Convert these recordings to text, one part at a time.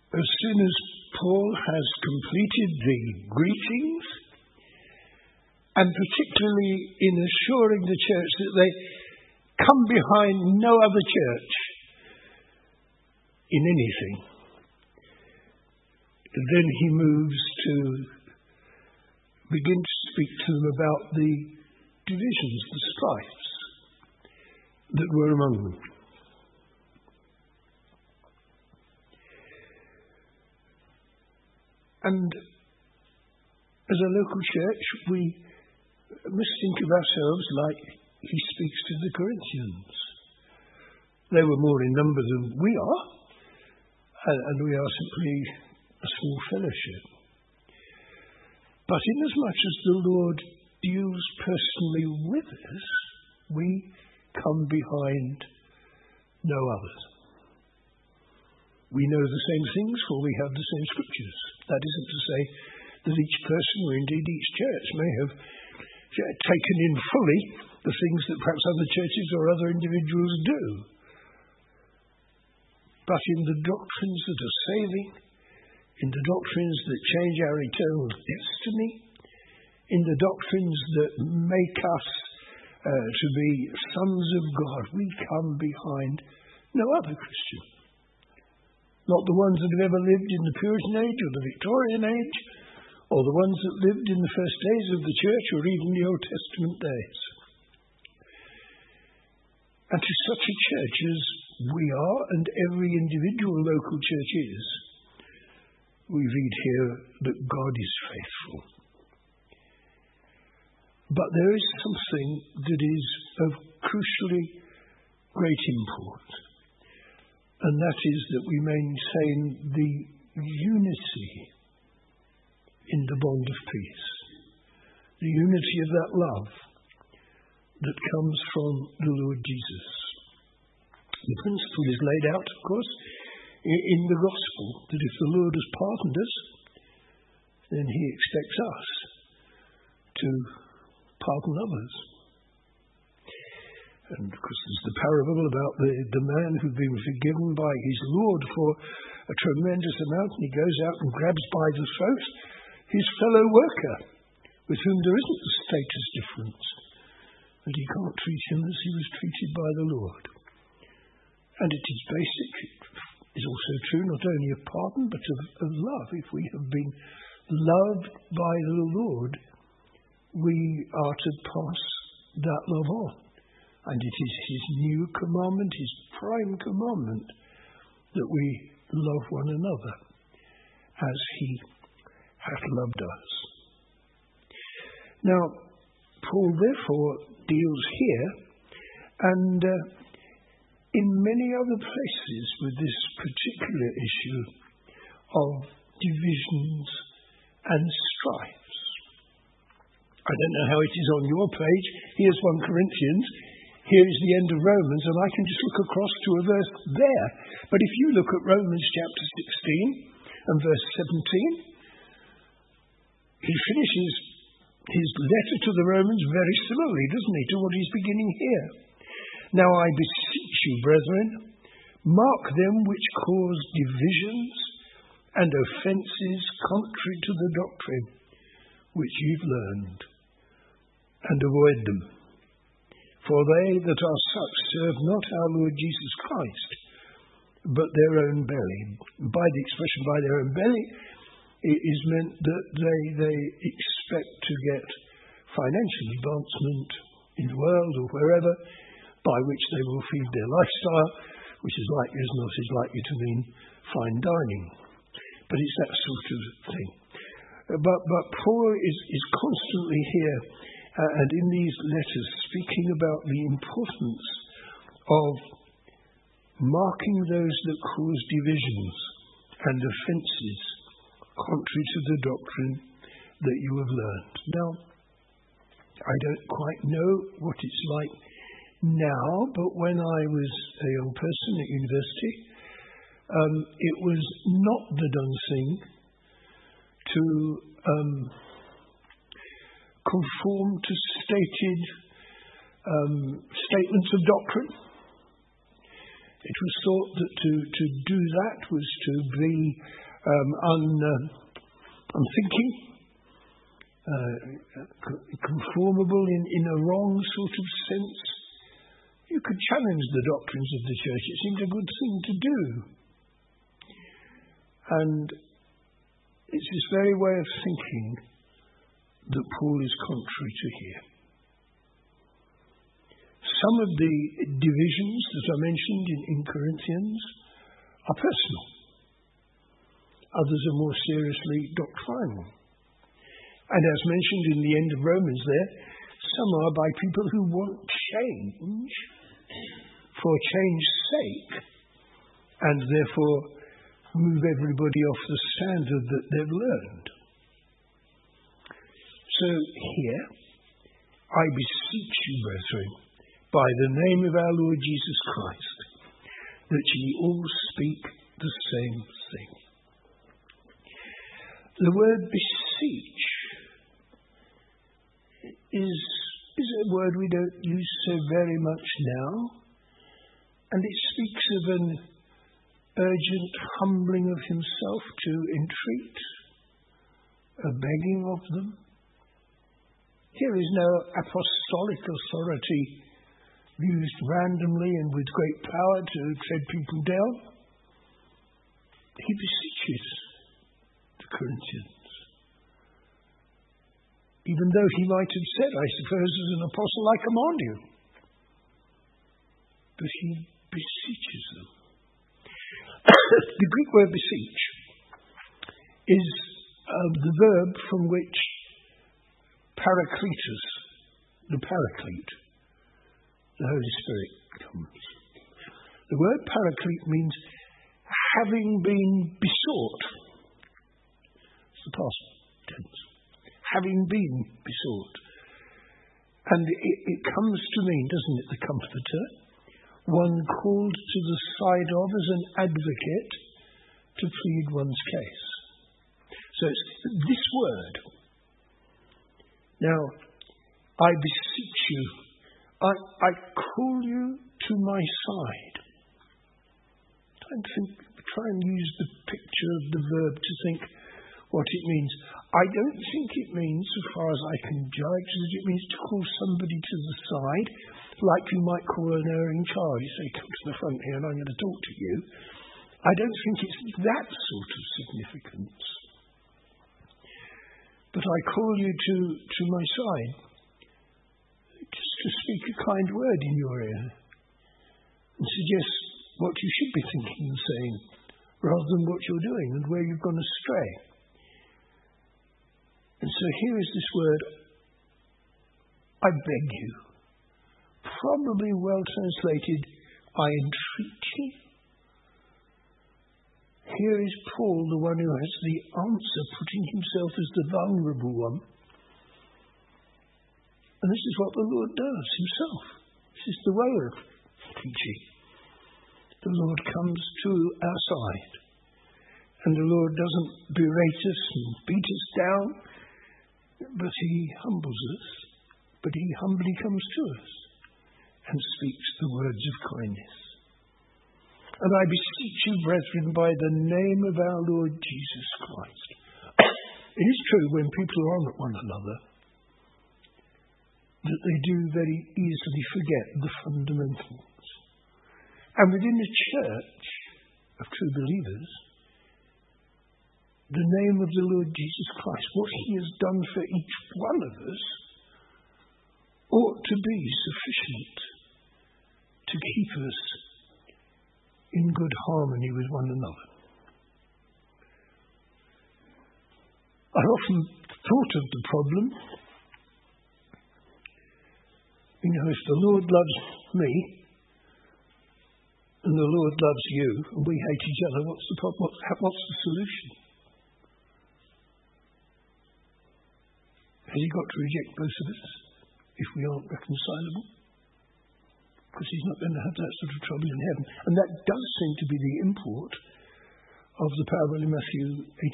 as soon as Paul has completed the greetings, and particularly in assuring the church that they come behind no other church in anything, then he moves to begin to speak to them about the divisions, the strifes that were among them. And as a local church, we must think of ourselves like he speaks to the Corinthians. They were more in number than we are, and we are simply a small fellowship. But inasmuch as the Lord deals personally with us, we come behind no others. We know the same things, for we have the same scriptures. That isn't to say that each person, or indeed each church, may have taken in fully the things that perhaps other churches or other individuals do. But in the doctrines that are saving, in the doctrines that change our eternal destiny, in the doctrines that make us to be sons of God, we come behind no other Christian. Not the ones that have ever lived in the Puritan age or the Victorian age, or the ones that lived in the first days of the church or even the Old Testament days. And to such a church as we are, and every individual local church is, we read here that God is faithful. But there is something that is of crucially great import, and that is that we maintain the unity in the bond of peace, the unity of that love that comes from the Lord Jesus. The principle is laid out, of course, in the gospel, that if the Lord has pardoned us, then he expects us to pardon others. And of course there's the parable about the man who'd been forgiven by his Lord for a tremendous amount, and he goes out and grabs by the throat his fellow worker, with whom there isn't a status difference, and he can't treat him as he was treated by the Lord. And it is basic, it is also true not only of pardon but of love. If we have been loved by the Lord, we are to pass that love on. And it is his new commandment, his prime commandment, that we love one another as he hath loved us. Now, Paul therefore deals here and in many other places with this particular issue of divisions and strifes. I don't know how it is on your page. Here's 1 Corinthians. Here is the end of Romans, and I can just look across to a verse there. But if you look at Romans chapter 16 and verse 17, he finishes his letter to the Romans very similarly, doesn't he, to what he's beginning here. Now I beseech you, brethren, mark them which cause divisions and offences contrary to the doctrine which you've learned, and avoid them. For they that are such serve not our Lord Jesus Christ, but their own belly. By the expression by their own belly, it is meant that they expect to get financial advancement in the world or wherever, by which they will feed their lifestyle, which is likely as not is likely to mean fine dining. But it's that sort of thing. But Paul is constantly here, and in these letters, speaking about the importance of marking those that cause divisions and offences contrary to the doctrine that you have learned. Now, I don't quite know what it's like now, but when I was a young person at university, it was not the done thing to conform to stated statements of doctrine. It was thought that to do that was to be unthinking, conformable in a wrong sort of sense. You could challenge the doctrines of the church. It seemed a good thing to do. And it's this very way of thinking that Paul is contrary to here. Some of the divisions that are mentioned in Corinthians are personal. Others are more seriously doctrinal. And as mentioned in the end of Romans there, some are by people who want change for change's sake, and therefore move everybody off the standard that they've learned. So here, I beseech you, brethren, by the name of our Lord Jesus Christ, that ye all speak the same thing. The word beseech is a word we don't use so very much now, and it speaks of an urgent humbling of himself to entreat, a begging of them. Here is no apostolic authority used randomly and with great power to tread people down. He beseeches the Corinthians. Even though he might have said, I suppose, as an apostle, I command you. But he beseeches them. The Greek word beseech is the verb from which Parakletos, the Paraclete, the Holy Spirit, comes. The word Paraclete means having been besought. It's the past tense. Having been besought. And it comes to mean, doesn't it, the comforter, one called to the side of as an advocate to plead one's case. So it's this word. Now, I beseech you, I call you to my side. Try and use the picture of the verb to think what it means. I don't think it means, so far as I can judge, that it means to call somebody to the side, like you might call an erring child. You say, come to the front here and I'm going to talk to you. I don't think it's that sort of significance. But I call you to my side, just to speak a kind word in your ear, and suggest what you should be thinking and saying, rather than what you're doing and where you've gone astray. And so here is this word, I beg you. Probably well translated, I entreat you. Here is Paul, the one who has the answer, putting himself as the vulnerable one. And this is what the Lord does himself. This is the way of teaching. The Lord comes to our side. And the Lord doesn't berate us and beat us down, but he humbles us. But he humbly comes to us and speaks the words of kindness. And I beseech you, brethren, by the name of our Lord Jesus Christ. It is true when people are on at one another that they do very easily forget the fundamentals. And within the church of true believers, the name of the Lord Jesus Christ, what he has done for each one of us, ought to be sufficient to keep us in good harmony with one another. I've often thought of the problem. You know, if the Lord loves me and the Lord loves you and we hate each other, what's the problem? What's the solution? Has he got to reject both of us if we aren't reconcilable? Because he's not going to have that sort of trouble in heaven. And that does seem to be the import of the parable in Matthew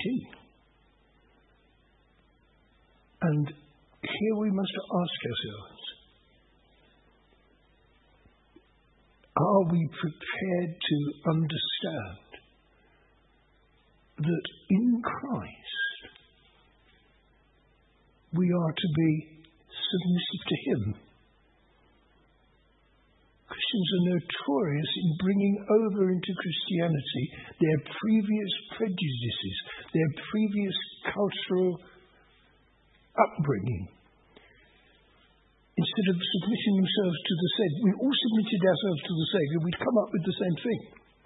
18. And here we must ask ourselves, are we prepared to understand that in Christ we are to be submissive to Him? Christians are notorious in bringing over into Christianity their previous prejudices, their previous cultural upbringing. Instead of submitting themselves to the Saviour, we all submitted ourselves to the Saviour, we'd come up with the same thing.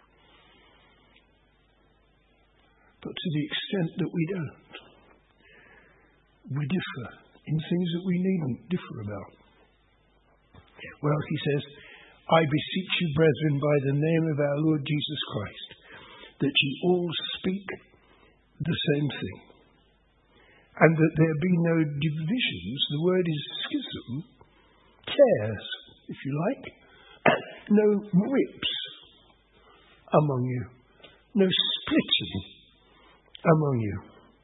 But to the extent that we don't, we differ in things that we needn't differ about. Well, he says, I beseech you, brethren, by the name of our Lord Jesus Christ, that ye all speak the same thing, and that there be no divisions. The word is schism, tears, if you like, no rips among you, no splitting among you,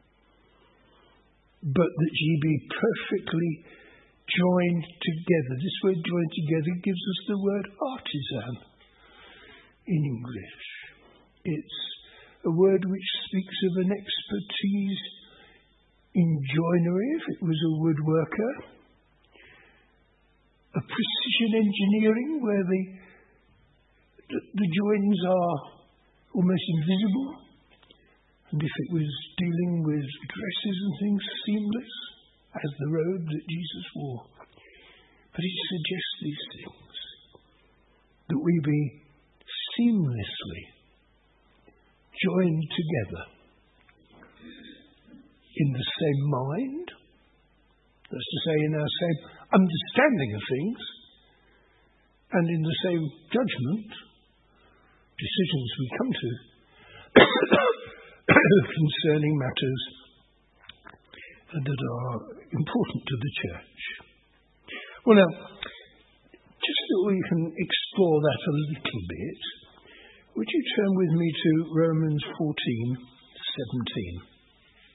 but that ye be perfectly joined together. This word joined together gives us the word artisan in English. It's a word which speaks of an expertise in joinery, if it was a woodworker, a precision engineering where the joins are almost invisible, and if it was dealing with dresses and things, seamless, as the robe that Jesus wore. But it suggests these things, that we be seamlessly joined together in the same mind, that's to say, in our same understanding of things, and in the same judgment, decisions we come to concerning matters that are important to the church. Well, now, just so we can explore that a little bit, would you turn with me to Romans 14:17?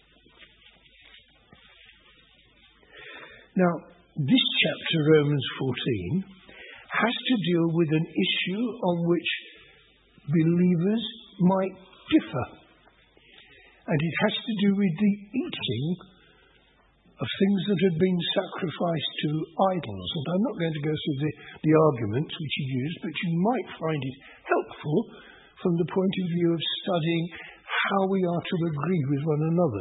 Now, this chapter, Romans 14, has to deal with an issue on which believers might differ. And it has to do with the eating of things that had been sacrificed to idols. And I'm not going to go through the arguments which he used, but you might find it helpful from the point of view of studying how we are to agree with one another.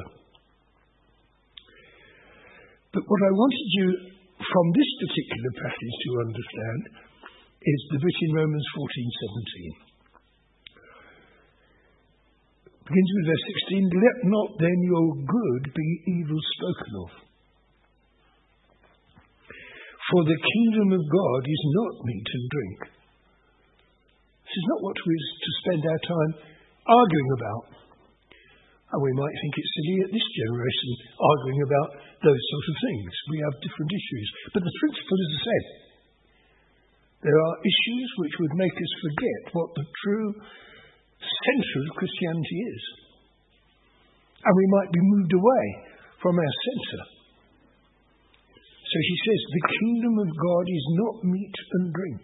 But what I wanted you, from this particular passage, to understand is the bit in Romans 14:17. Begins with verse 16, let not then your good be evil spoken of. For the kingdom of God is not meat and drink. This is not what we're to spend our time arguing about. And we might think it's silly at this generation arguing about those sort of things. We have different issues. But the principle is the same. There are issues which would make us forget what the true centre of Christianity is. And we might be moved away from our centre. So he says, the kingdom of God is not meat and drink,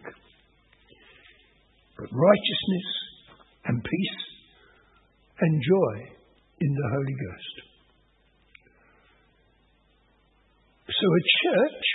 but righteousness and peace and joy in the Holy Ghost. So a church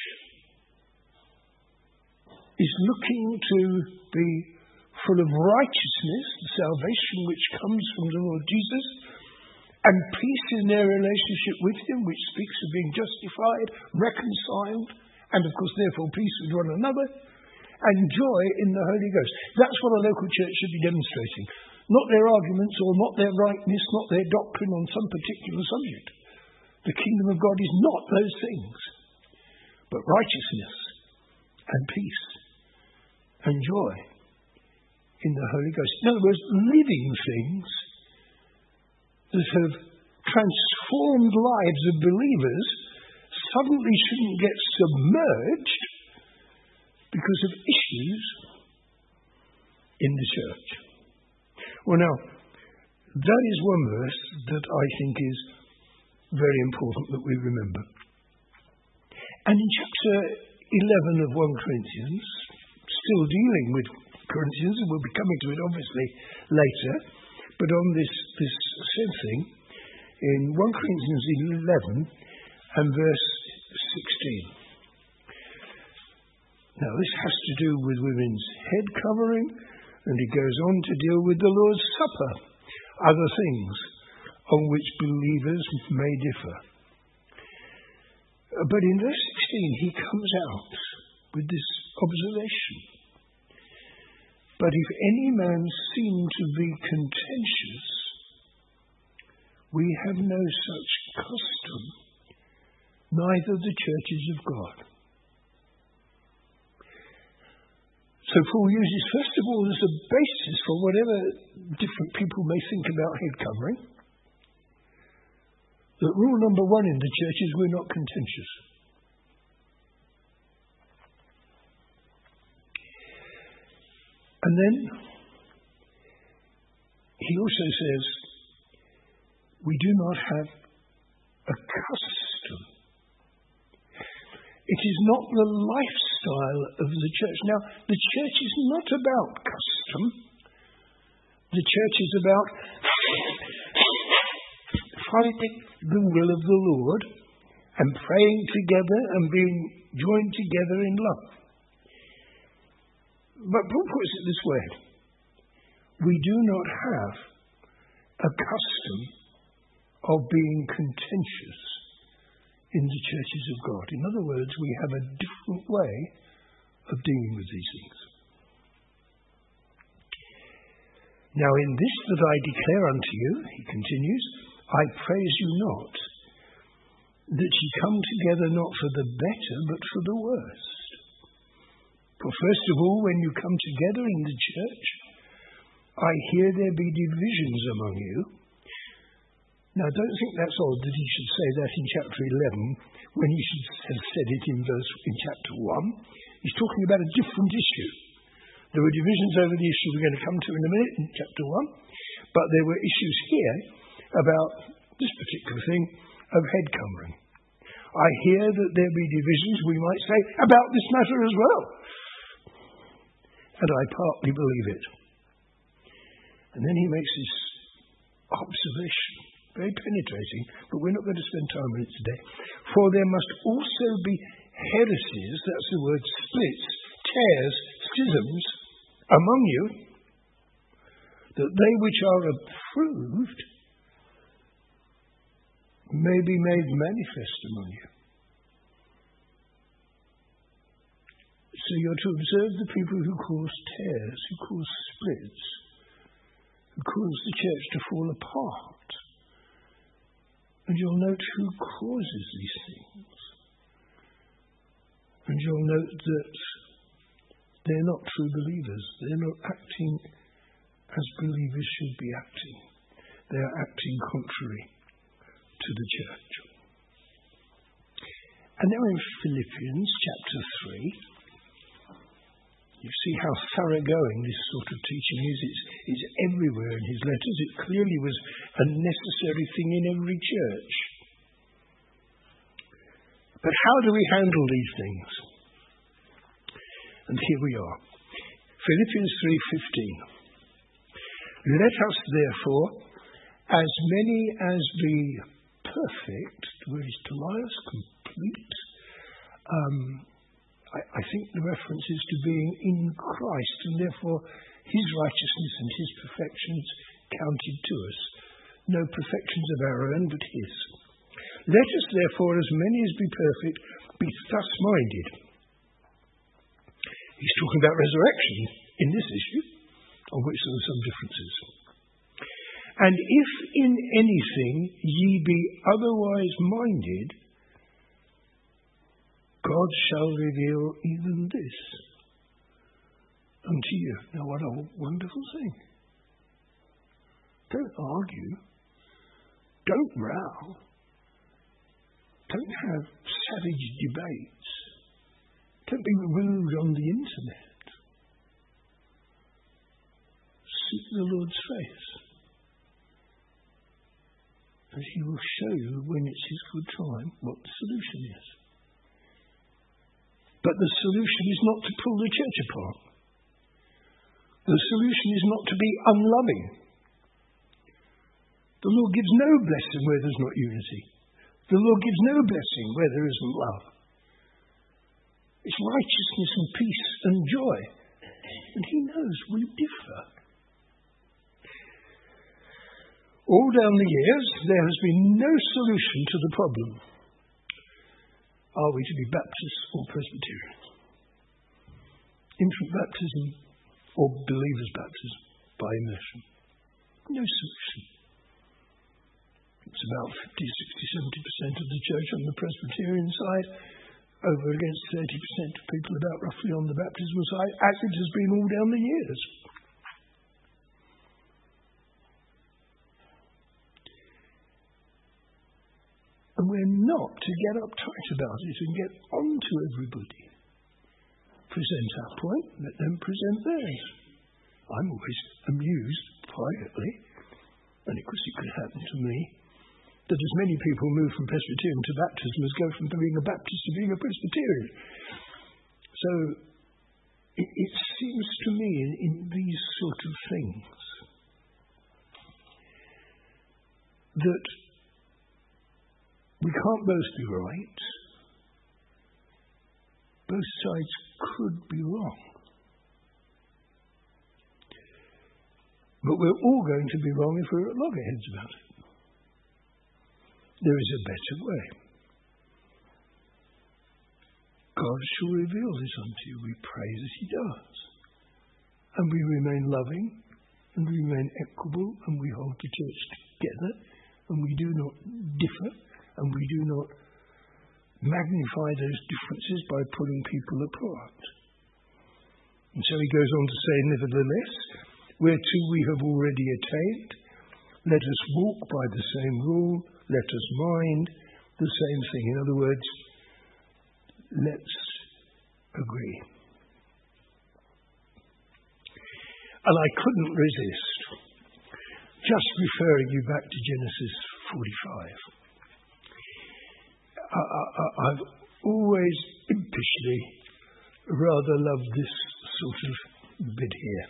is looking to be full of righteousness, the salvation which comes from the Lord Jesus, and peace in their relationship with Him, which speaks of being justified, reconciled, and of course therefore peace with one another, and joy in the Holy Ghost. That's what a local church should be demonstrating. Not their arguments or not their rightness, not their doctrine on some particular subject. The kingdom of God is not those things, but righteousness and peace and joy in the Holy Ghost. In other words, living things that have transformed lives of believers suddenly shouldn't get submerged because of issues in the church. Well, now, that is one verse that I think is very important that we remember. And in chapter 11 of 1 Corinthians, still dealing with Corinthians, and we'll be coming to it obviously later, but on this same thing, in 1 Corinthians 11 and verse 16. Now this has to do with women's head covering, and it goes on to deal with the Lord's Supper, other things on which believers may differ. But in verse 16 he comes out with this observation. But if any man seem to be contentious, we have no such custom, neither the churches of God. So Paul uses, first of all, as a basis for whatever different people may think about head covering, that rule number one in the church is we're not contentious. And then he also says, we do not have a custom. It is not the lifestyle of the church. Now, the church is not about custom. The church is about finding the will of the Lord and praying together and being joined together in love. But Paul puts it this way. We do not have a custom of being contentious in the churches of God. In other words, we have a different way of dealing with these things. Now in this that I declare unto you, he continues, I praise you not, that ye come together not for the better, but for the worse. For first of all, when you come together in the church, I hear there be divisions among you. Now, don't think that's odd that he should say that in chapter 11 when he should have said it in chapter 1. He's talking about a different issue. There were divisions over the issue we're going to come to in a minute in chapter 1, but there were issues here about this particular thing of head covering. I hear that there be divisions, we might say, about this matter as well. And I partly believe it. And then he makes this observation, very penetrating, but we're not going to spend time on it today. For there must also be heresies, that's the word, splits, tears, schisms, among you, that they which are approved may be made manifest among you. So you're to observe the people who cause tears, who cause splits, who cause the church to fall apart. And you'll note who causes these things. And you'll note that they're not true believers. They're not acting as believers should be acting. They're acting contrary to the church. And now in Philippians chapter 3, you see how thoroughgoing this sort of teaching is. It's everywhere in his letters. It clearly was a necessary thing in every church. But how do we handle these things? And here we are. Philippians 3:15. Let us therefore, as many as be perfect, the word is teleios, complete, I think the reference is to being in Christ, and therefore his righteousness and his perfections counted to us. No perfections of our own, but his. Let us therefore, as many as be perfect, be thus minded. He's talking about resurrection in this issue, on which there are some differences. And if in anything ye be otherwise minded, God shall reveal even this unto you. Now what a wonderful thing. Don't argue. Don't row. Don't have savage debates. Don't be rude on the internet. Seek the Lord's face. And he will show you when it's his good time what the solution is. But the solution is not to pull the church apart. The solution is not to be unloving. The Lord gives no blessing where there's not unity. The Lord gives no blessing where there isn't love. It's righteousness and peace and joy. And He knows we differ. All down the years, there has been no solution to the problem. Are we to be Baptists or Presbyterians? Infant baptism or believers' baptism by immersion? No solution. It's about 50, 60, 70% of the church on the Presbyterian side, over against 30% of people about roughly on the baptismal side, as it has been all down the years. And we're not to get uptight about it and get on to everybody. Present our point, let them present theirs. I'm always amused, privately, and of course it could happen to me, that as many people move from Presbyterian to baptism as go from being a Baptist to being a Presbyterian. So it seems to me in these sort of things that we can't both be right. Both sides could be wrong. But we're all going to be wrong if we're at loggerheads about it. There is a better way. God shall reveal this unto you. We pray that He does. And we remain loving, and we remain equable, and we hold the church together, and we do not differ, and we do not magnify those differences by pulling people apart. And so he goes on to say, nevertheless, whereto we have already attained, let us walk by the same rule, let us mind the same thing. In other words, let's agree. And I couldn't resist just referring you back to Genesis 45. I've always impishly rather loved this sort of bit here.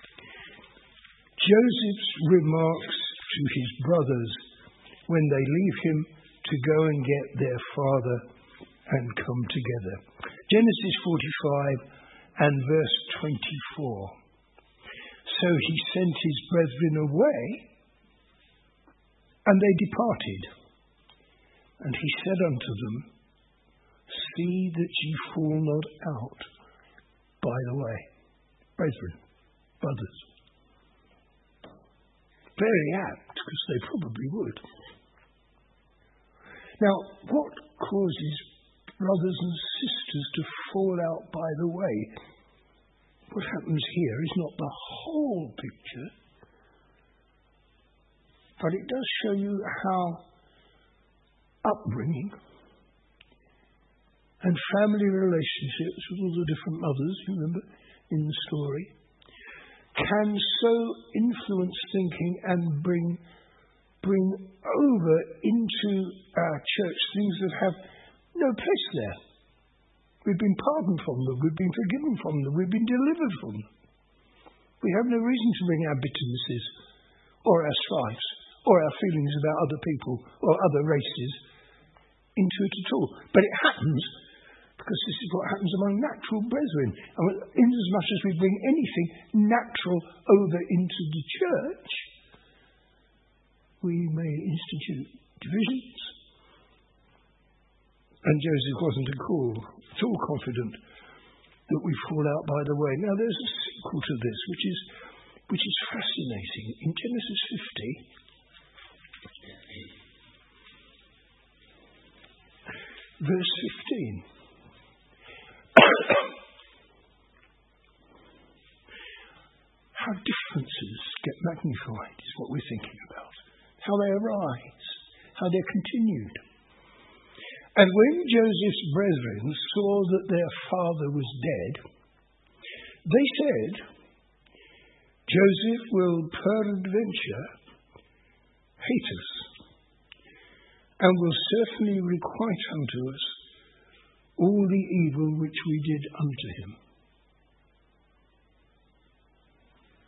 Joseph's remarks to his brothers when they leave him to go and get their father and come together. Genesis 45 and verse 24. So he sent his brethren away, and they departed. And he said unto them, see that ye fall not out by the way. Brethren, brothers. Very apt, because they probably would. Now, what causes brothers and sisters to fall out by the way? What happens here is not the whole picture, but it does show you how upbringing and family relationships with all the different mothers, you remember, in the story, can so influence thinking and bring over into our church things that have no place there. We've been pardoned from them, we've been forgiven from them, we've been delivered from them. We have no reason to bring our bitternesses or our strifes or our feelings about other people or other races into it at all. But it happens because this is what happens among natural brethren. And inasmuch as we bring anything natural over into the church, we may institute divisions. And Joseph wasn't at all confident that we fall out by the way. Now there's a sequel to this, which is fascinating. In Genesis 50, verse 15. How differences get magnified is what we're thinking about. How they arise, how they're continued. And when Joseph's brethren saw that their father was dead, they said, Joseph will peradventure hate us, and will certainly requite unto us all the evil which we did unto him.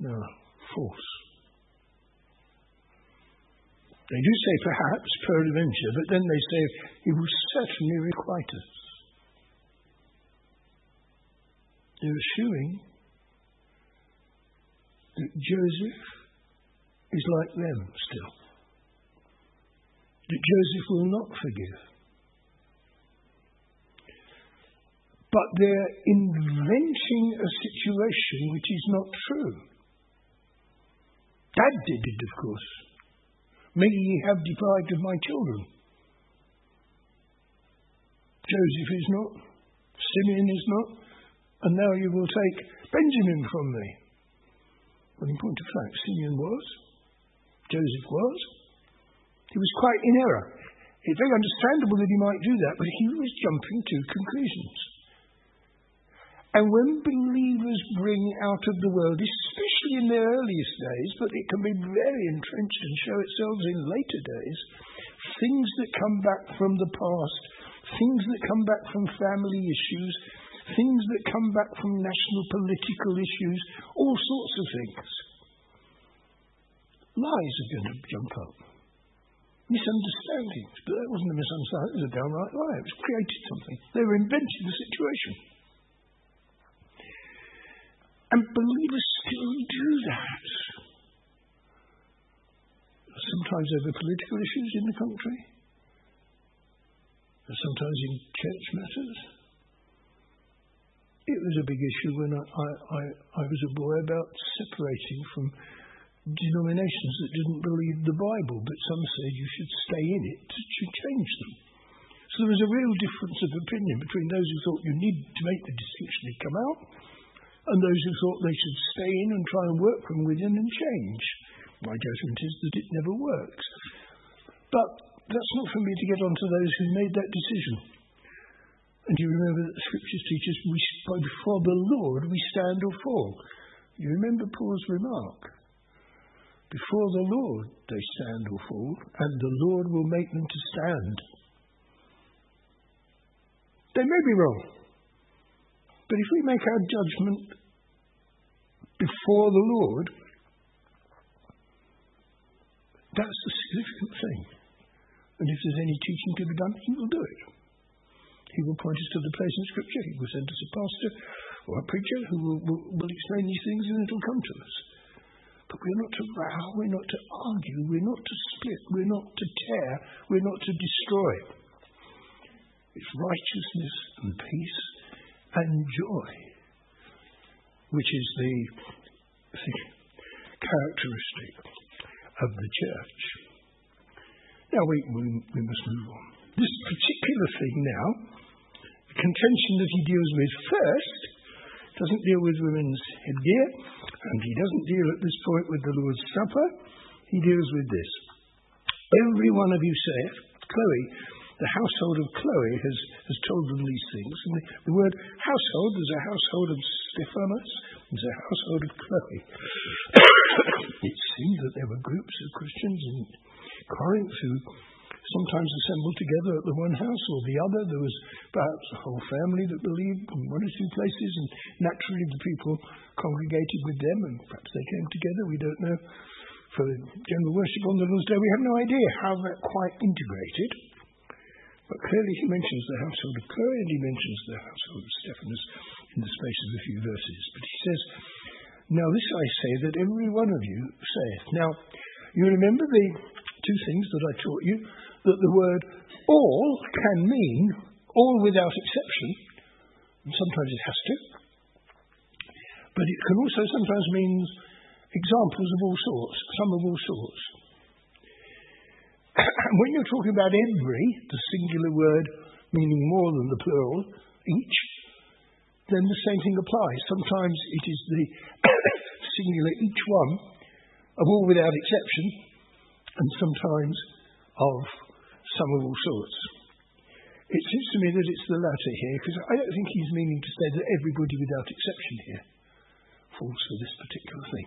No, false. They do say perhaps, peradventure, but then they say he will certainly requite us. They're assuming that Joseph is like them still. That Joseph will not forgive. But they're inventing a situation which is not true. Dad did it, of course. May ye have deprived of my children. Joseph is not. Simeon is not. And now you will take Benjamin from me. Well, in point of fact, Simeon was. Joseph was. He was quite in error. It's very understandable that he might do that, but he was jumping to conclusions. And when believers bring out of the world, especially in their earliest days, but it can be very entrenched and show itself in later days, things that come back from the past, things that come back from family issues, things that come back from national political issues, all sorts of things. Lies are going to jump up. Misunderstandings, but that wasn't a misunderstanding, it was a downright lie. It was created something. They were inventing the situation. And believers still do that. Sometimes over political issues in the country, and sometimes in church matters. It was a big issue when I was a boy about separating from denominations that didn't believe the Bible, but some said you should stay in it to change them. So there was a real difference of opinion between those who thought you need to make the distinction to come out, and those who thought they should stay in and try and work from within and change. My judgment is that it never works. But that's not for me to get on to those who made that decision. And you remember that the Scriptures teach us, before the Lord we stand or fall. You remember Paul's remark. Before the Lord they stand or fall, and the Lord will make them to stand. They may be wrong. But if we make our judgment before the Lord, that's the significant thing. And if there's any teaching to be done, he will do it. He will point us to the place in Scripture. He will send us a pastor or a preacher who will explain these things, and it will come to us. But we're not to row, we're not to argue, we're not to split, we're not to tear, we're not to destroy. It's righteousness and peace and joy, which is the characteristic of the church. Now we must move on. This particular thing now, the contention that he deals with first, doesn't deal with women's headgear, and he doesn't deal at this point with the Lord's Supper. He deals with this. Every one of you saith, Chloe, the household of Chloe has told them these things. And the word household, there's a household of Stephanas, there's a household of Chloe. It seemed that there were groups of Christians in Corinth who sometimes assembled together at the one house or the other. There was perhaps a whole family that believed in one or two places, and naturally the people congregated with them, and perhaps they came together. We don't know. For general worship on the Lord's Day, we have no idea how that quite integrated. But clearly he mentions the household of Chloe and he mentions the household of Stephanas in the space of a few verses. But he says, now this I say that every one of you saith. Now, you remember the two things that I taught you, that the word all can mean all without exception, and sometimes it has to, but it can also sometimes mean examples of all sorts, some of all sorts. When you're talking about every, the singular word meaning more than the plural, each, then the same thing applies. Sometimes it is the singular each one of all without exception, and sometimes of some of all sorts. It seems to me that it's the latter here, because I don't think he's meaning to say that everybody without exception here falls for this particular thing.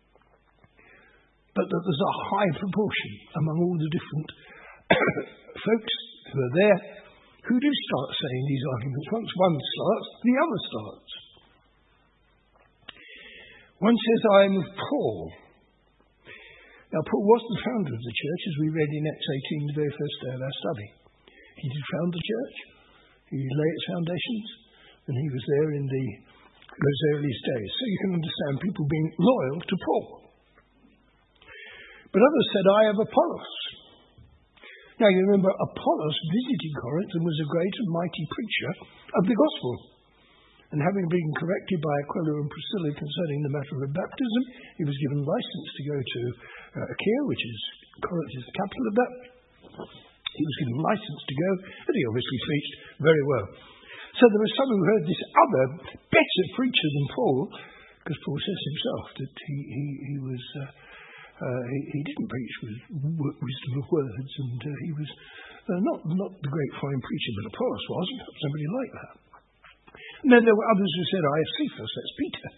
But that there's a high proportion among all the different folks who are there who do start saying these arguments. Once one starts, the other starts. One says, I am of Paul. Now, Paul was the founder of the church, as we read in Acts 18, the very first day of our study. He did found the church. He laid its foundations, and he was there in those earliest days. So you can understand people being loyal to Paul. But others said, I have Apollos. Now, you remember, Apollos visited Corinth and was a great and mighty preacher of the gospel. And having been corrected by Aquila and Priscilla concerning the matter of baptism, he was given license to go to Achaia, which is Corinth is the capital of that. He was given license to go, and he obviously preached very well. So there were some who heard this other, better preacher than Paul, because Paul says himself that he didn't preach with wisdom of words, and he was not the great fine preacher, but Apollos was, somebody like that. And then there were others who said, I have Cephas, that's Peter.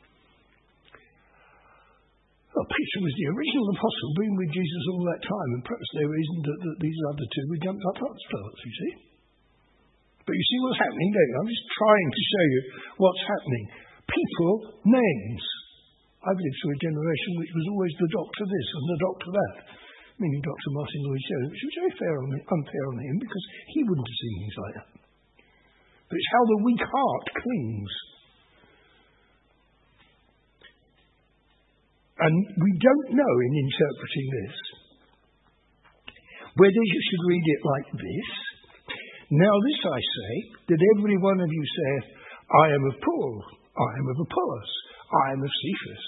Well, Peter was the original apostle, been with Jesus all that time, and perhaps there isn't that these other two were jumped up upstarts, you see. But you see what's happening, don't you? I'm just trying to show you what's happening. People, names. I've lived through a generation which was always the doctor this and the doctor that, meaning Dr. Martin Lloyd-Jones, which was very unfair on him because he wouldn't have seen things like that. But it's how the weak heart clings. And we don't know in interpreting this whether you should read it like this. Now this I say, that every one of you saith, I am of Paul, I am of Apollos, I am of Cephas.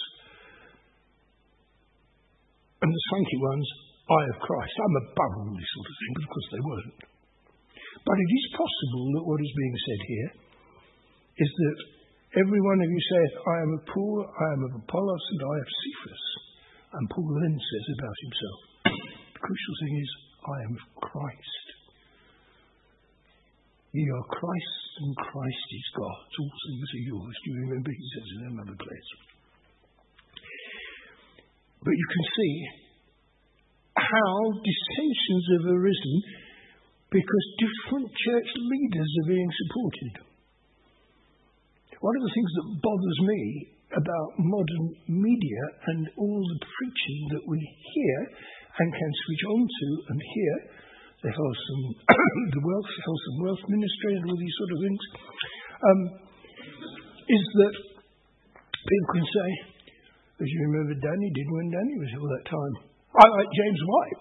And the swanky ones, I of Christ. I'm above all this sort of thing, but of course they weren't. But it is possible that what is being said here is that every one of you saith, I am of Paul, I am of Apollos, and I of Cephas. And Paul then says about himself, the crucial thing is, I am of Christ. Ye are Christ, and Christ is God's. All things are yours. Do you remember he says in another place? But you can see how dissensions have arisen because different church leaders are being supported. One of the things that bothers me about modern media and all the preaching that we hear and can switch on to and hear, the health and wealth ministry and all these sort of things, is that people can say, as you remember Danny did when Danny was all that time, I like James White.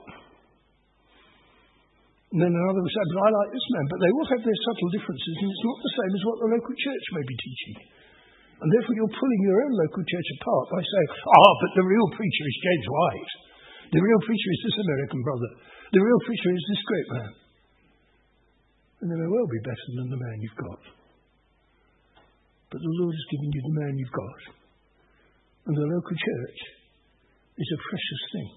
And then another would say, but I like this man. But they all have their subtle differences, and it's not the same as what the local church may be teaching. And therefore you're pulling your own local church apart by saying, but the real preacher is James White. The real preacher is this American brother. The real preacher is this great man. And they may well be better than the man you've got. But the Lord has given you the man you've got. And the local church is a precious thing.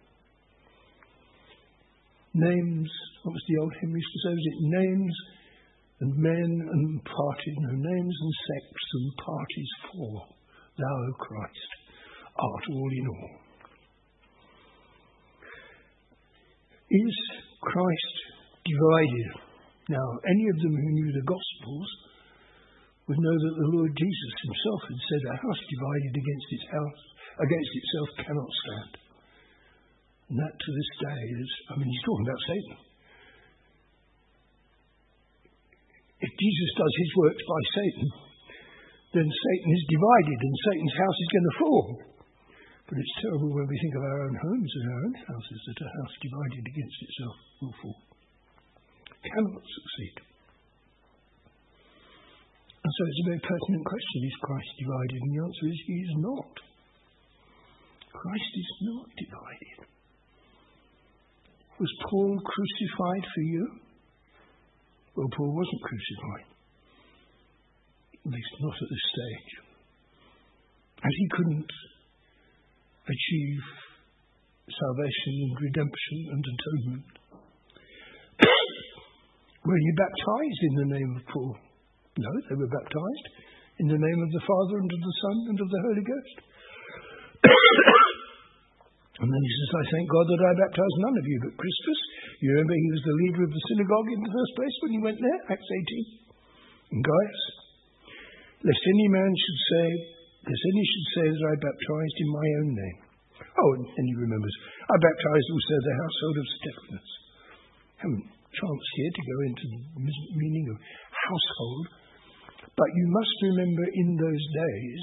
Names, what was the old hymn used to say? Was it names and men and parties? No, names and sects and parties for thou, O Christ, art all in all. Is Christ divided? Now, any of them who knew the Gospels would know that the Lord Jesus himself had said, a house divided against itself cannot stand. And that to this day is, he's talking about Satan. If Jesus does his works by Satan, then Satan is divided and Satan's house is going to fall. But it's terrible when we think of our own homes and our own houses that a house divided against itself will fall. Cannot succeed. And so it's a very pertinent question, is Christ divided? And the answer is, he is not. Christ is not divided. Was Paul crucified for you? Well, Paul wasn't crucified. At least not at this stage. And he couldn't achieve salvation and redemption and atonement. Were you baptized in the name of Paul? No, they were baptized in the name of the Father and of the Son and of the Holy Ghost. And then he says, I thank God that I baptized none of you but Crispus. You remember he was the leader of the synagogue in the first place when he went there, Acts 18. And Gaius, lest any man should say Lest any should say that I baptized in my own name. Oh, and he remembers, I baptized also the household of Stephanus. Haven't chance here to go into the meaning of household, but you must remember in those days,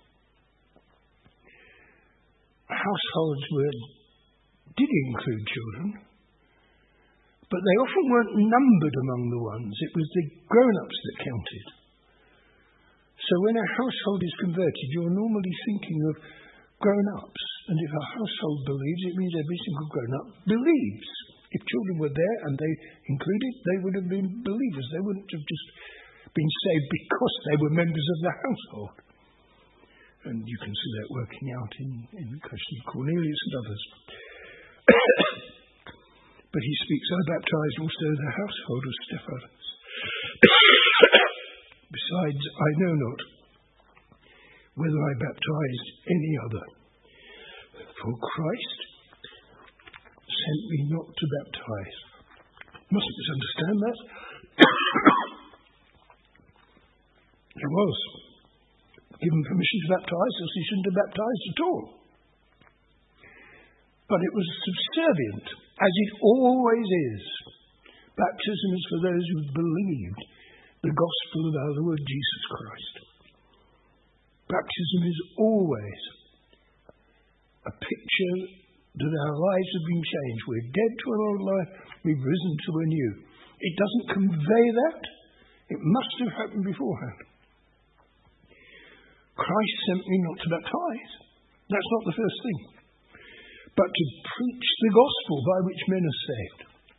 households did include children, but they often weren't numbered among the ones. It was the grown-ups that counted. So when a household is converted, you're normally thinking of grown-ups. And if a household believes, it means every single grown-up believes. If children were there and they included, they would have been believers. They wouldn't have just been saved because they were members of the household. And you can see that working out in the question of Cornelius and others. But he speaks, I baptized also the household of Stephanus. Besides, I know not whether I baptized any other. For Christ sent me not to baptize. Mustn't misunderstand that. He was given permission to baptize, else he shouldn't have baptized at all. But it was subservient, as it always is. Baptism is for those who have believed the gospel of our Lord Jesus Christ. Baptism is always a picture that our lives have been changed. We're dead to an old life, we've risen to a new. It doesn't convey that. It must have happened beforehand. Christ sent me not to baptize. That's not the first thing. But to preach the gospel by which men are saved.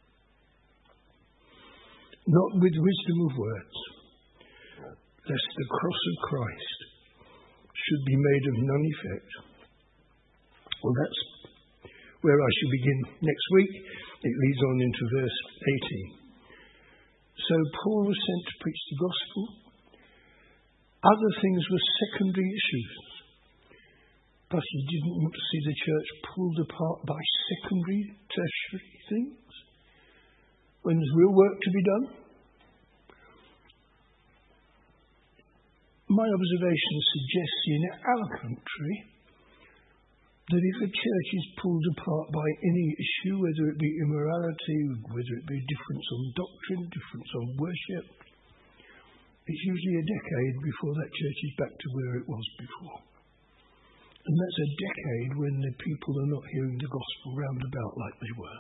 Not with wisdom of words, lest the cross of Christ should be made of none effect. Well, that's where I shall begin next week. It leads on into verse 18. So Paul was sent to preach the gospel. Other things were secondary issues. But he didn't want to see the church pulled apart by secondary, tertiary things. When there's real work to be done. My observation suggests in our country that if a church is pulled apart by any issue, whether it be immorality, whether it be difference on doctrine, difference on worship, it's usually a decade before that church is back to where it was before. And that's a decade when the people are not hearing the gospel round about like they were.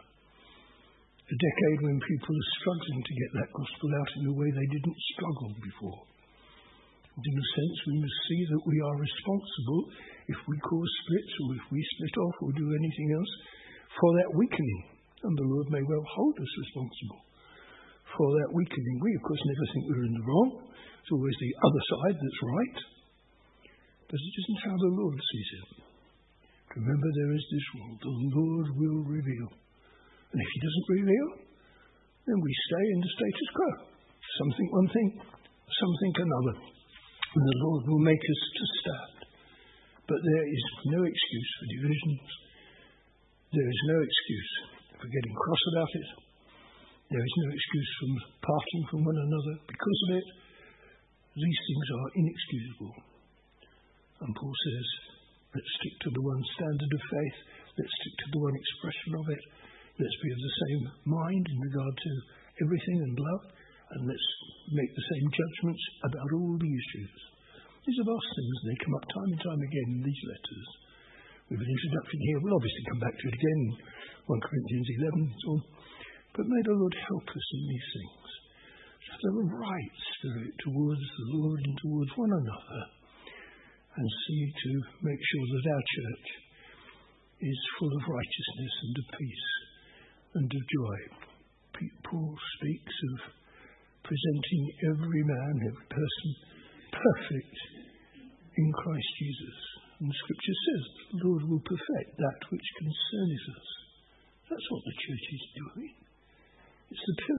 A decade when people are struggling to get that gospel out in a way they didn't struggle before. And in a sense, we must see that we are responsible if we cause splits or if we split off or do anything else for that weakening. And the Lord may well hold us responsible for that weakening. We, of course, never think we're in the wrong. It's always the other side that's right. But it isn't how the Lord sees it. Remember, there is this rule. The Lord will reveal. And if he doesn't reveal, then we stay in the status quo. Some think one thing, some think another. And the Lord will make us to stand. But there is no excuse for divisions. There is no excuse for getting cross about it. There is no excuse from parting from one another because of it. These things are inexcusable. And Paul says, let's stick to the one standard of faith. Let's stick to the one expression of it. Let's be of the same mind in regard to everything and love. And let's make the same judgments about all the issues. These are vast things. They come up time and time again in these letters. We have an introduction here. We'll obviously come back to it again, 1 Corinthians 11 and so on. But may the Lord help us in these things. To have the right spirit towards the Lord and towards one another. And see to make sure that our church is full of righteousness and of peace and of joy. Paul speaks of presenting every man, every person, perfect in Christ Jesus. And the Scripture says the Lord will perfect that which concerneth us. That's what the church is doing. It's the